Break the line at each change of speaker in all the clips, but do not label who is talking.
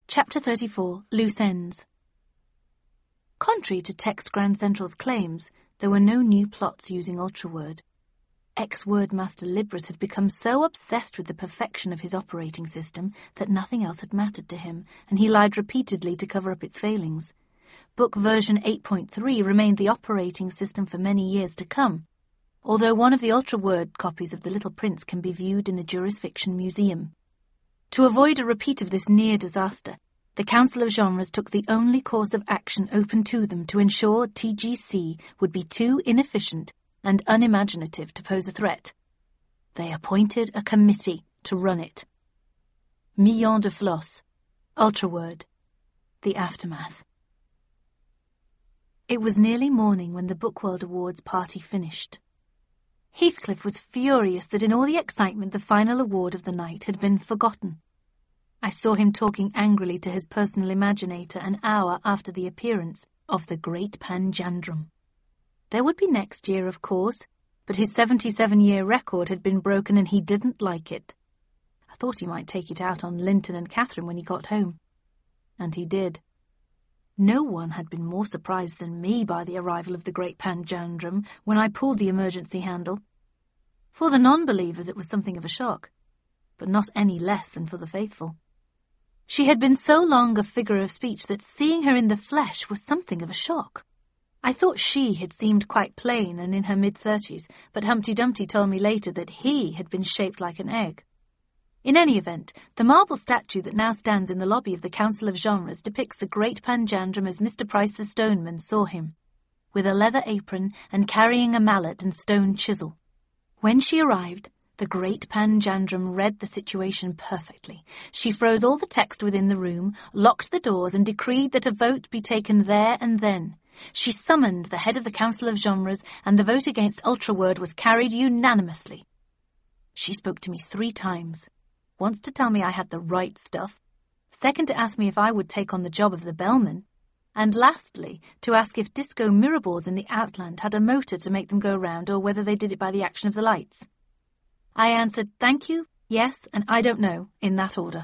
Chapter 34, Loose Ends. Contrary to Text Grand Central's claims, there were no new plots using UltraWord. Ex-Wordmaster Libris had become so obsessed with the perfection of his operating system that nothing else had mattered to him, and he lied repeatedly to cover up its failings. Book version 8.3 remained the operating system for many years to come, although one of the UltraWord copies of The Little Prince can be viewed in the Jurisfiction Museum. To avoid a repeat of this near disaster, the Council of Genres took the only course of action open to them to ensure TGC would be too inefficient and unimaginative to pose a threat. They appointed a committee to run it. Million de Floss, UltraWord, the aftermath. It was nearly morning when the Bookworld Awards party finished. Heathcliff was furious that in all the excitement the final award of the night had been forgotten. I saw him talking angrily to his personal imaginator an hour after the appearance of the Great Panjandrum. There would be next year, of course, but his 77-year record had been broken and he didn't like it. I thought he might take it out on Linton and Catherine when he got home. And he did. No one had been more surprised than me by the arrival of the Great Panjandrum when I pulled the emergency handle. For the non-believers it was something of a shock, but not any less than for the faithful. She had been so long a figure of speech that seeing her in the flesh was something of a shock. I thought she had seemed quite plain and in her mid-30s, but Humpty Dumpty told me later that he had been shaped like an egg. In any event, the marble statue that now stands in the lobby of the Council of Genres depicts the Great Panjandrum as Mr. Price the Stoneman saw him, with a leather apron and carrying a mallet and stone chisel. When she arrived, the Great Panjandrum read the situation perfectly. She froze all the text within the room, locked the doors, and decreed that a vote be taken there and then. She summoned the head of the Council of Genres, and the vote against UltraWord was carried unanimously. She spoke to me 3 times. Once to tell me I had the right stuff, second to ask me if I would take on the job of the bellman, and lastly to ask if disco mirrorballs in the Outland had a motor to make them go round or whether they did it by the action of the lights. I answered, thank you, yes, and I don't know, in that order.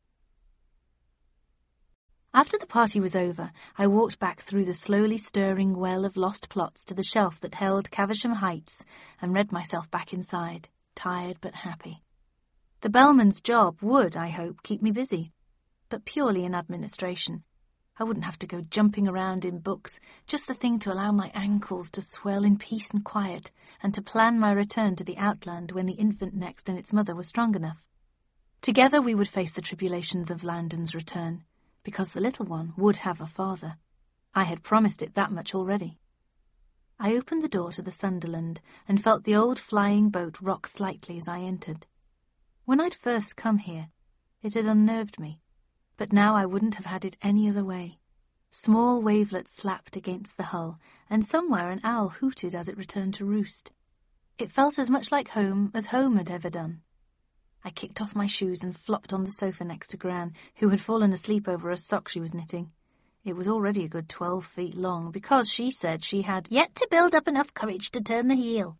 After the party was over, I walked back through the slowly stirring well of lost plots to the shelf that held Caversham Heights and read myself back inside, tired but happy. The bellman's job would, I hope, keep me busy, but purely in administration. I wouldn't have to go jumping around in books, just the thing to allow my ankles to swell in peace and quiet, and to plan my return to the Outland when the infant next and its mother were strong enough. Together we would face the tribulations of Landon's return, because the little one would have a father. I had promised it that much already. I opened the door to the Sunderland and felt the old flying boat rock slightly as I entered. When I'd first come here, it had unnerved me, but now I wouldn't have had it any other way. Small wavelets slapped against the hull, and somewhere an owl hooted as it returned to roost. It felt as much like home as home had ever done. I kicked off my shoes and flopped on the sofa next to Gran, who had fallen asleep over a sock she was knitting. It was already a good 12 feet long, because she said she had yet to build up enough courage to turn the heel.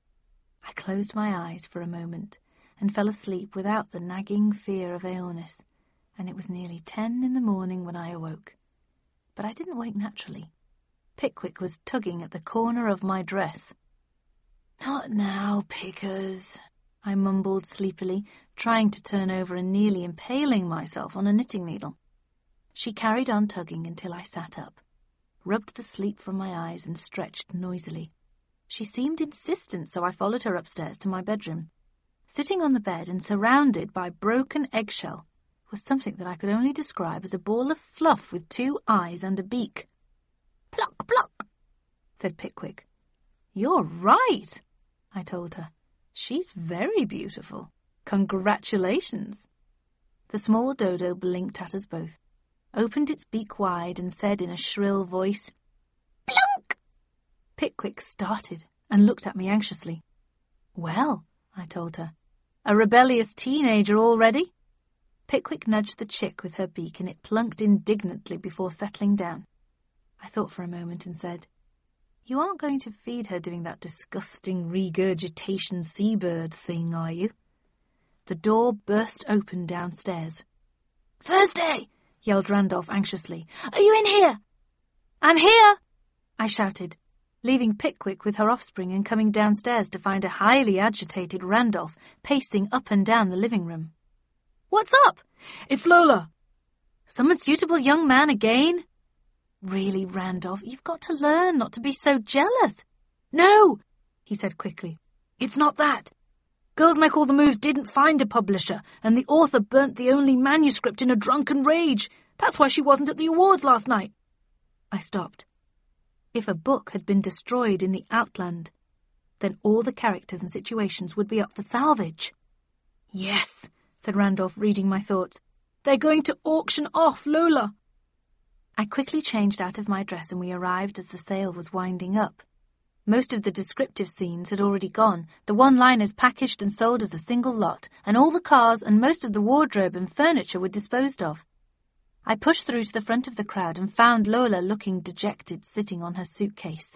I closed my eyes for a moment and fell asleep without the nagging fear of Aeonis, and it was nearly 10 in the morning when I awoke. But I didn't wake naturally. Pickwick was tugging at the corner of my dress. "Not now, Pickers," I mumbled sleepily, trying to turn over and nearly impaling myself on a knitting needle. She carried on tugging until I sat up, rubbed the sleep from my eyes and stretched noisily. She seemed insistent, so I followed her upstairs to my bedroom. Sitting on the bed and surrounded by broken eggshell was something that I could only describe as a ball of fluff with 2 eyes and a beak. "Pluck, pluck," said Pickwick. "You're right," I told her. "She's very beautiful. Congratulations." The small dodo blinked at us both, opened its beak wide and said in a shrill voice, "Plunk!" Pickwick started and looked at me anxiously. "Well," I told her, "a rebellious teenager already?" Pickwick nudged the chick with her beak and it plunked indignantly before settling down. I thought for a moment and said, "You aren't going to feed her doing that disgusting regurgitation seabird thing, are you?" The door burst open downstairs. "Thursday! yelled Randolph anxiously. "Are you in here?" "I'm here," I shouted, leaving Pickwick with her offspring and coming downstairs to find a highly agitated Randolph pacing up and down the living room. "What's up?"
"It's Lola."
"Some unsuitable young man again?" "Really, Randolph, you've got to learn not to be so jealous."
"No,"
he said quickly.
"It's not that. Girls Make All the Moves didn't find a publisher, and the author burnt the only manuscript in a drunken rage. That's why she wasn't at the awards last night."
I stopped. If a book had been destroyed in the Outland, then all the characters and situations would be up for salvage.
"Yes," said Randolph, reading my thoughts. "They're going to auction off Lola."
I quickly changed out of my dress and we arrived as the sale was winding up. Most of the descriptive scenes had already gone, the one-liners packaged and sold as a single lot, and all the cars and most of the wardrobe and furniture were disposed of. I pushed through to the front of the crowd and found Lola looking dejected, sitting on her suitcase.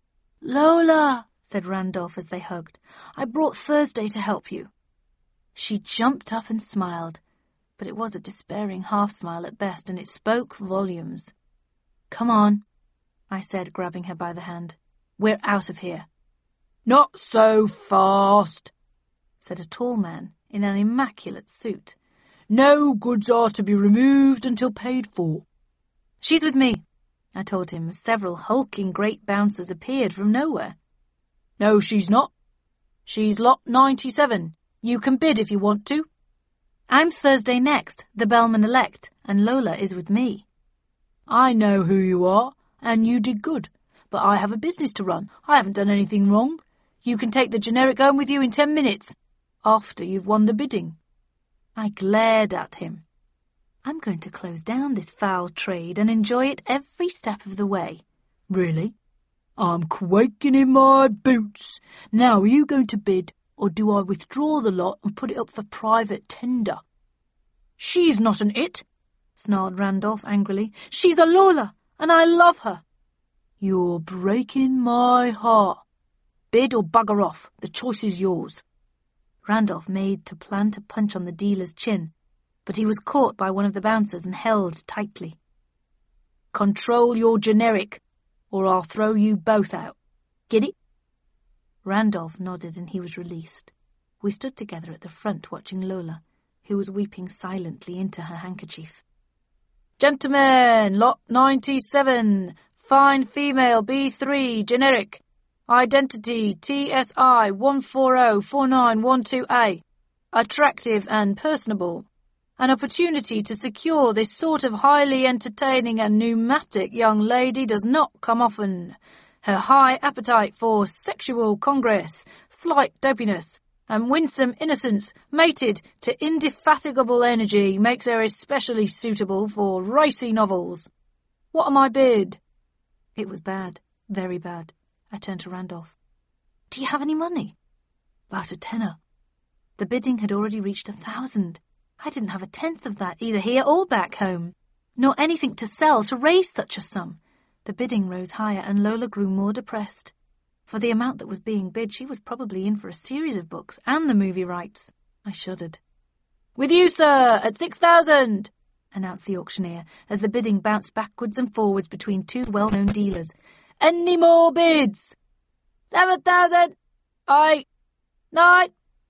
"Lola," said
Randolph as they hugged,
"I brought Thursday to help you."
She jumped up and smiled, but it was a despairing half-smile at best, and it spoke volumes. "Come on," I said, grabbing her by the hand. "We're out of here."
"Not so fast,"
said a tall man in an immaculate suit.
"No goods are to be removed until paid for."
"She's with me," I told him, as several hulking great bouncers appeared from nowhere.
"No, she's not. She's lot 97. You can bid if you want to."
"I'm Thursday Next, the Bellman-elect, and Lola is with me."
"I know who you are, and you did good. But I have a business to run. I haven't done anything wrong. You can take the generic home with you in 10 minutes, after you've won the bidding."
I glared at him. "I'm going to close down this foul trade and enjoy it every step of the way."
"Really? I'm quaking in my boots. Now, are you going to bid, or do I withdraw the lot and put it up for private tender?" "She's not an it," snarled Randolph angrily. "She's a Lola, and I love her." "You're breaking my heart. Bid or bugger off. The choice is yours."
Randolph made to plan to punch on the dealer's chin, but he was caught by one of the bouncers and held tightly.
"Control your generic, or I'll throw you both out. Get it?"
Randolph nodded and he was released. We stood together at the front watching Lola, who was weeping silently into her handkerchief.
"Gentlemen, lot 97, fine female B3, generic. Identity TSI 1404912A. Attractive and personable. An opportunity to secure this sort of highly entertaining and pneumatic young lady does not come often. Her high appetite for sexual congress, slight dopiness, and winsome innocence mated to indefatigable energy makes her especially suitable for racy novels. What am I bid?"
It was bad, very bad. I turned to Randolph. "Do you have any money?"
"About a tenner."
The bidding had already reached 1,000. I didn't have a tenth of that, either here or back home, nor anything to sell to raise such a sum. The bidding rose higher, and Lola grew more depressed. For the amount that was being bid, she was probably in for a series of books and the movie rights. I shuddered.
"With you, sir, at 6,000,
announced the auctioneer, as the bidding bounced backwards and forwards between two well-known dealers.
"Any more bids?" 7,000, 8, 9.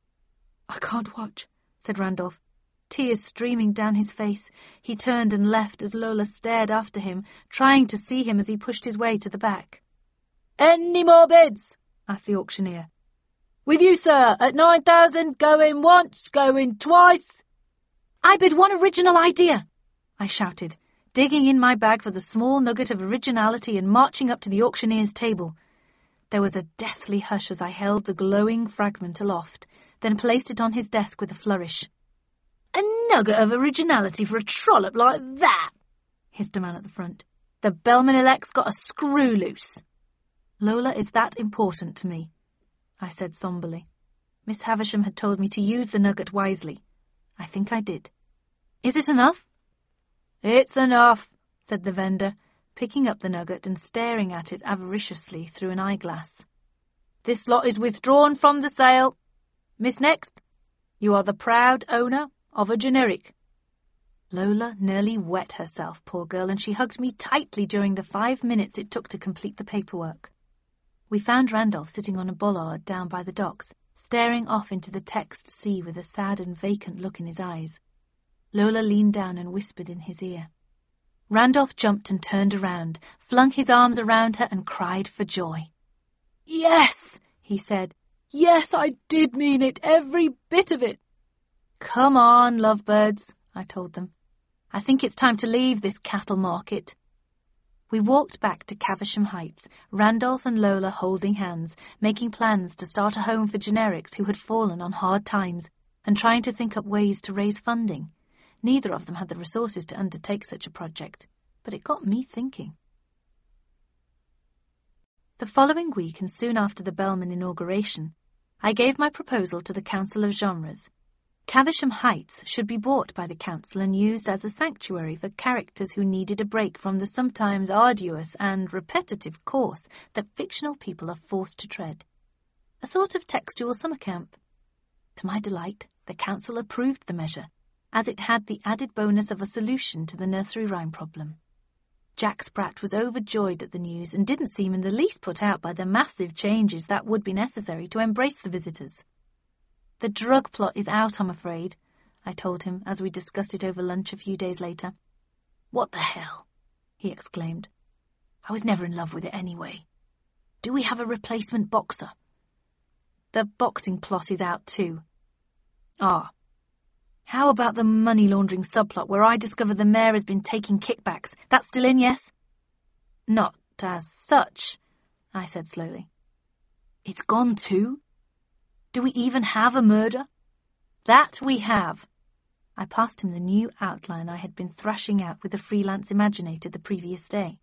"I can't watch," said Randolph, tears streaming down his face. He turned and left as Lola stared after him, trying to see him as he pushed his way to the back.
"Any more bids?" asked the auctioneer. "With you, sir, at 9,000, going once, going twice."
"I bid one original idea," I shouted, digging in my bag for the small nugget of originality and marching up to the auctioneer's table. There was a deathly hush as I held the glowing fragment aloft, then placed it on his desk with a flourish.
"A nugget of originality for a trollop like that," hissed a man at the front. "The Bellman-elect's got a screw loose."
"Lola is that important to me," I said somberly. Miss Havisham had told me to use the nugget wisely. I think I did. "Is it enough?"
"It's enough,"
said the vendor, picking up the nugget and staring at it avariciously through an eyeglass.
"This lot is withdrawn from the sale. Miss Next, you are the proud owner of a generic."
Lola nearly wet herself, poor girl, and she hugged me tightly during the 5 minutes it took to complete the paperwork. We found Randolph sitting on a bollard down by the docks, staring off into the text sea with a sad and vacant look in his eyes. Lola leaned down and whispered in his ear. Randolph jumped and turned around, flung his arms around her and cried for joy. "Yes," he said. "Yes, I did mean it, every bit of it." "Come on, lovebirds," I told them. "I think it's time to leave this cattle market." We walked back to Caversham Heights, Randolph and Lola holding hands, making plans to start a home for generics who had fallen on hard times, and trying to think up ways to raise funding. Neither of them had the resources to undertake such a project, but it got me thinking. The following week, and soon after the Bellman inauguration, I gave my proposal to the Council of Genres. Caversham Heights should be bought by the council and used as a sanctuary for characters who needed a break from the sometimes arduous and repetitive course that fictional people are forced to tread. A sort of textual summer camp. To my delight, the council approved the measure, as it had the added bonus of a solution to the nursery rhyme problem. Jack Sprat was overjoyed at the news and didn't seem in the least put out by the massive changes that would be necessary to embrace the visitors. "The drug plot is out, I'm afraid," I told him as we discussed it over lunch a few days later. "What the hell?" he exclaimed. "I was never in love with it anyway. Do we have a replacement boxer?" "The boxing plot is out too." "Ah. How about the money laundering subplot where I discover the mayor has been taking kickbacks? That's still in, yes?" "Not as such," I said slowly. "It's gone too? Do we even have a murder?" "That we have." I passed him the new outline I had been thrashing out with the freelance imaginator the previous day.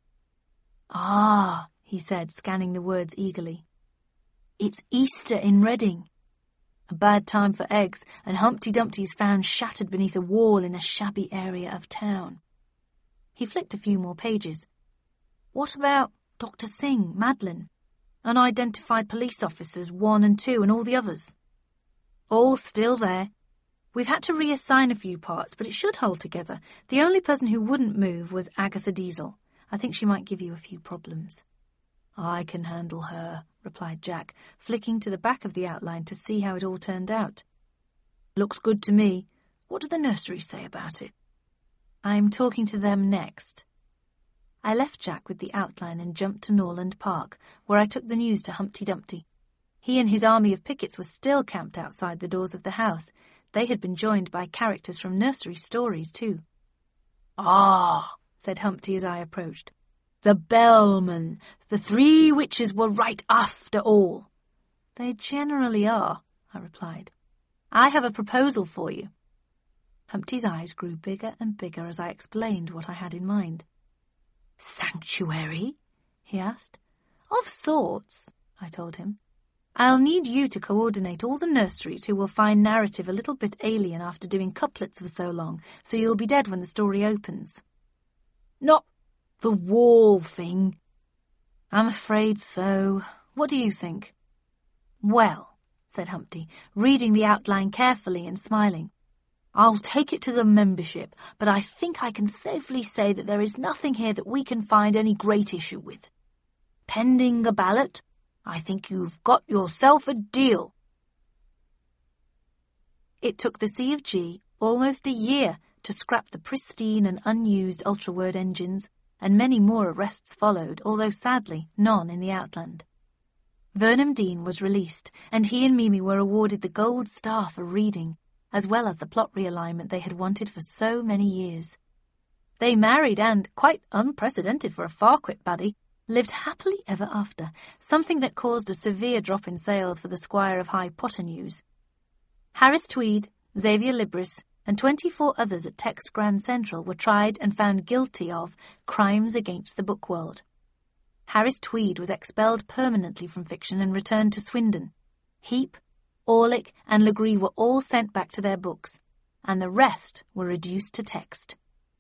"Ah," he said, scanning the words eagerly. "It's Easter in Reading. A bad time for eggs, and Humpty Dumpty is found shattered beneath a wall in a shabby area of town." He flicked a few more pages. "What about Dr. Singh, Madeline, unidentified police officers 1 and 2, and all the others?" "All still there. We've had to reassign a few parts, but it should hold together. The only person who wouldn't move was Agatha Diesel. I think she might give you a few problems." "I can handle her," replied Jack, flicking to the back of the outline to see how it all turned out. "Looks good to me. What do the nurseries say about it?" "I'm talking to them next." I left Jack with the outline and jumped to Norland Park, where I took the news to Humpty Dumpty. He and his army of pickets were still camped outside the doors of the house. They had been joined by characters from nursery stories, too. "Ah," said Humpty as I approached. "The Bellman. The 3 witches were right after all." "They generally are," I replied. "I have a proposal for you." Humpty's eyes grew bigger and bigger as I explained what I had in mind. "Sanctuary?" he asked. "Of sorts," I told him. "I'll need you to coordinate all the nurseries who will find narrative a little bit alien after doing couplets for so long, so you'll be dead when the story opens." "Not the wall thing?" "I'm afraid so. What do you think?" "Well," said Humpty, reading the outline carefully and smiling, "I'll take it to the membership, but I think I can safely say that there is nothing here that we can find any great issue with. Pending a ballot, I think you've got yourself a deal." It took the C of G almost a year to scrap the pristine and unused ultra-word engines, and many more arrests followed, although sadly none in the Outland. Vernon Dean was released, and he and Mimi were awarded the Gold Star for reading, as well as the plot realignment they had wanted for so many years. They married and, quite unprecedented for a Farquhar baddie, lived happily ever after, something that caused a severe drop in sales for the Squire of High Potternews. Harris Tweed, Xavier Libris, and 24 others at Text Grand Central were tried and found guilty of crimes against the book world. Harris Tweed was expelled permanently from fiction and returned to Swindon. Heap, Orlick, and Legree were all sent back to their books, and the rest were reduced to text.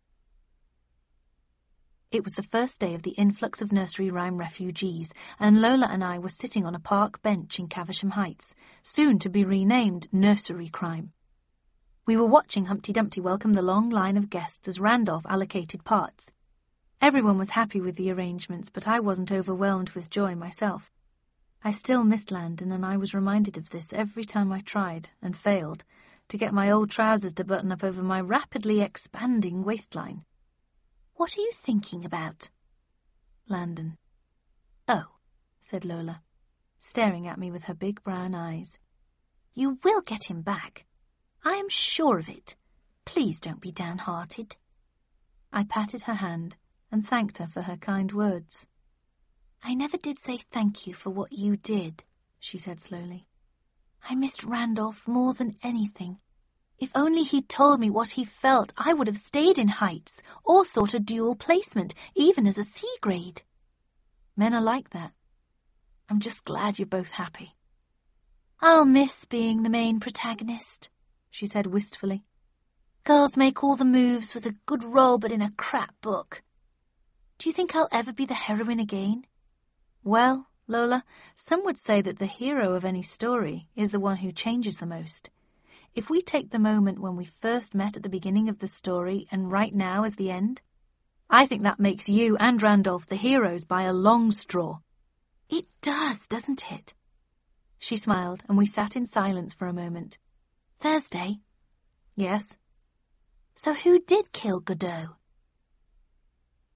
It was the first day of the influx of nursery rhyme refugees, and Lola and I were sitting on a park bench in Caversham Heights, soon to be renamed Nursery Crime. We were watching Humpty Dumpty welcome the long line of guests as Randolph allocated parts. Everyone was happy with the arrangements, but I wasn't overwhelmed with joy myself. I still missed Landon, and I was reminded of this every time I tried, and failed, to get my old trousers to button up over my rapidly expanding waistline. "What are you thinking about?" "Landon." "Oh," said Lola, staring at me with her big brown eyes. "You will get him back. I am sure of it. Please don't be downhearted." I patted her hand and thanked her for her kind words. "I never did say thank you for what you did," she said slowly. "I missed Randolph more than anything. If only he'd told me what he felt, I would have stayed in Heights, or sought a dual placement, even as a C grade. Men are like that. I'm just glad you're both happy." "I'll miss being the main protagonist," she said wistfully. "Girls Make All the Moves was a good role, but in a crap book. Do you think I'll ever be the heroine again?" "Well, Lola, some would say that the hero of any story is the one who changes the most. If we take the moment when we first met at the beginning of the story and right now as the end, I think that makes you and Randolph the heroes by a long straw." "It does, doesn't it?" She smiled, and we sat in silence for a moment. "Thursday?" "Yes." "So who did kill Godot?"